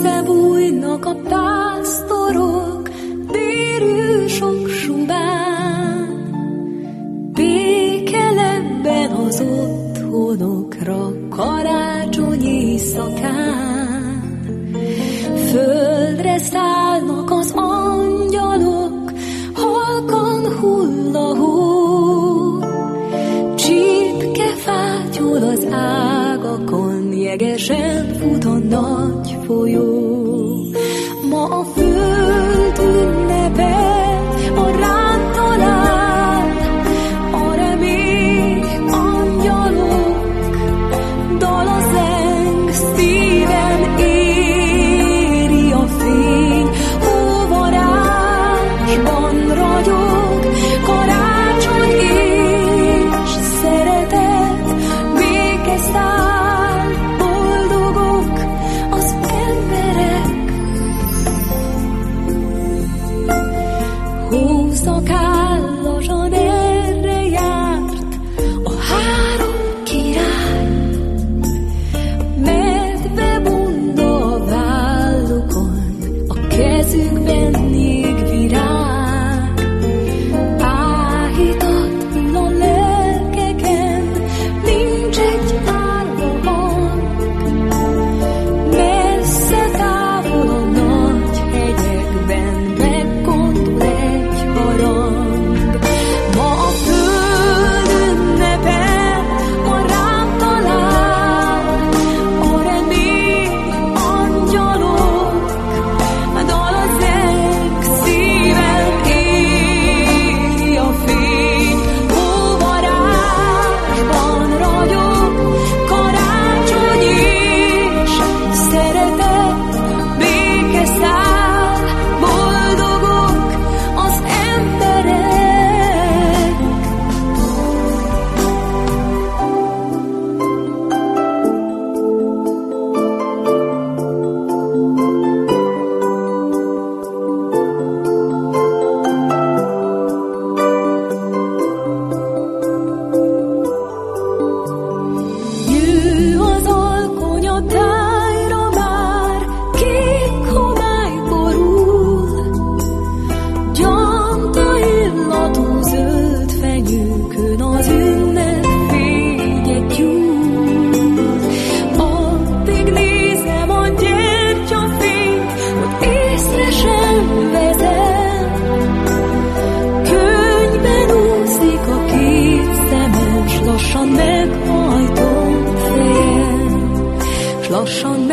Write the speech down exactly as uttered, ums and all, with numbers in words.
Összebújnak a pásztorok délű sok subán, béke lebben az otthonokra karácsonyi szakán. Földre szállnak az angyalok, halkan hull a hó, csípke fátyol az ágakon, jegesen fut a nagy folyó. Ma a föld ünnepel, a ránk talál, a remény angyalok, dala zeng, szívem éri a fény, hóvarázsban ragyog, karácsony és szeretet, béke száll, boldogok az emberek. Hószakállasan erre járt a három király, medve bunda a vállukon, a kezükben jégvirág. Áhítatlan a lelkeken, nincs egy álló hang, messze távol a nagy hegyekben meggondol egy harang. Ma a föld ünnepel, a rám talál, a remény angyalok, dala zeng, szívem éri a fény, hóvarázsban ragyog, karácsony és szeretet, béke száll, boldogok az emberek. Jő az alkony a tájra már, kék homály borul, gyanta illatú zöld fenyőkön az ünnep fénye gyúl. Addig nézem a gyertyafényt, hogy észre sem veszem, könyvben úszik a két szemem, s lassan meghajtom fejem, s lassan